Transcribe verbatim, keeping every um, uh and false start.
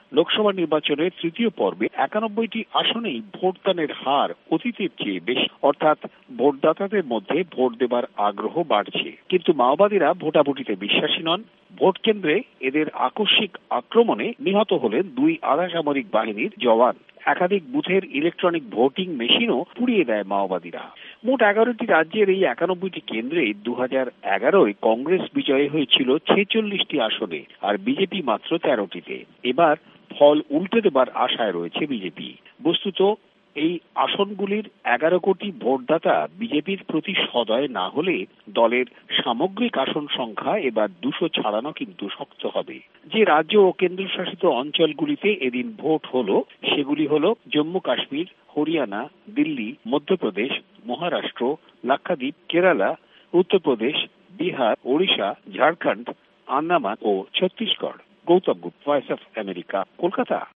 লোকসভা নির্বাচনের তৃতীয় পর্বে একানব্বইটি আসনেই ভোটদানের হার অতীতের চেয়ে বেশি, অর্থাৎ ভোটদাতাদের মধ্যে ভোট দেবার আগ্রহ বাড়ছে। কিন্তু মাওবাদীরা ভোটাভুটিতে বিশ্বাসী নন। ভোট কেন্দ্রে এদের আকস্মিক আক্রমণে নিহত হলেন দুই আধা সামরিক বাহিনীর জওয়ান। একাধিক বুথের ইলেকট্রনিক ভোটিং মেশিনও পুড়িয়ে দেয় মাওবাদীরা। মোট এগারোটি রাজ্যের এই একানব্বইটি কেন্দ্রে দু হাজার এগারোয় কংগ্রেস বিজয়ী হয়েছিল ছেচল্লিশটি আসনে, আর বিজেপি মাত্র তেরোটিতে। এবার ফল উল্টে দেবার আশায় রয়েছে বিজেপি। বস্তুত এই আসনগুলির এগারো কোটি ভোটদাতা বিজেপির প্রতি সদয় না হলে দলের সামগ্রিক আসন সংখ্যা এবার দুশো ছাড়ানো কিন্তু শক্ত হবে। যে রাজ্য ও কেন্দ্রশাসিত অঞ্চলগুলিতে এদিন ভোট হলো সেগুলি হলো জম্মু কাশ্মীর, হরিয়ানা, দিল্লি, মধ্যপ্রদেশ, মহারাষ্ট্র, লাক্ষাদ্বীপ, কেরালা, উত্তরপ্রদেশ, বিহার, ওড়িশা, ঝাড়খণ্ড, আন্দামান ও Chhattisgarh. Gautam Gupta, voice of America, Kolkata.